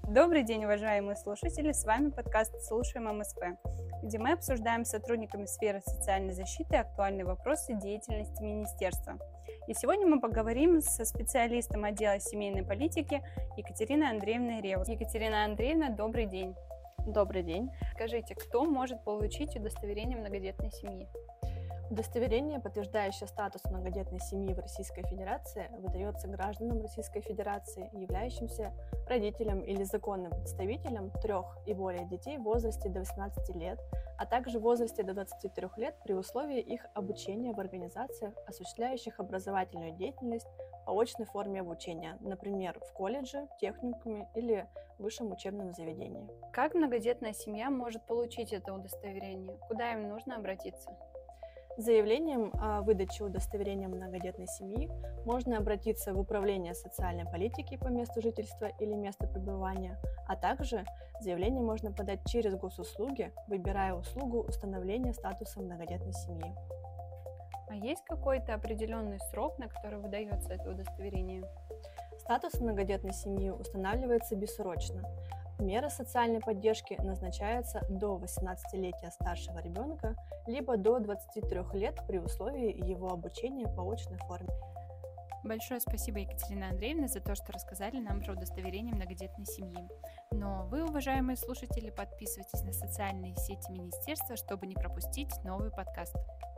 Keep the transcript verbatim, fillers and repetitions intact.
Добрый день, уважаемые слушатели! С вами подкаст «Слушаем эм эс пэ», где мы обсуждаем с сотрудниками сферы социальной защиты актуальные вопросы деятельности министерства. И сегодня мы поговорим со специалистом отдела семейной политики Екатериной Андреевной Реус. Екатерина Андреевна, добрый день! Добрый день! Скажите, кто может получить удостоверение многодетной семьи? Удостоверение, подтверждающее статус многодетной семьи в Российской Федерации, выдается гражданам Российской Федерации, являющимся родителям или законным представителем трех и более детей в возрасте до восемнадцати лет, а также в возрасте до двадцати трёх лет при условии их обучения в организациях, осуществляющих образовательную деятельность по очной форме обучения, например, в колледже, техникуме или высшем учебном заведении. Как многодетная семья может получить это удостоверение? Куда им нужно обратиться? С заявлением о выдаче удостоверения многодетной семьи можно обратиться в Управление социальной политики по месту жительства или месту пребывания, а также заявление можно подать через госуслуги, выбирая услугу установления статуса многодетной семьи. А есть какой-то определенный срок, на который выдается это удостоверение? Статус многодетной семьи устанавливается бессрочно. Меры социальной поддержки назначаются до восемнадцатилетия старшего ребенка, либо до двадцати трёх лет при условии его обучения по очной форме. Большое спасибо, Екатерина Андреевна, за то, что рассказали нам про удостоверение многодетной семьи. Но вы, уважаемые слушатели, подписывайтесь на социальные сети министерства, чтобы не пропустить новый подкаст.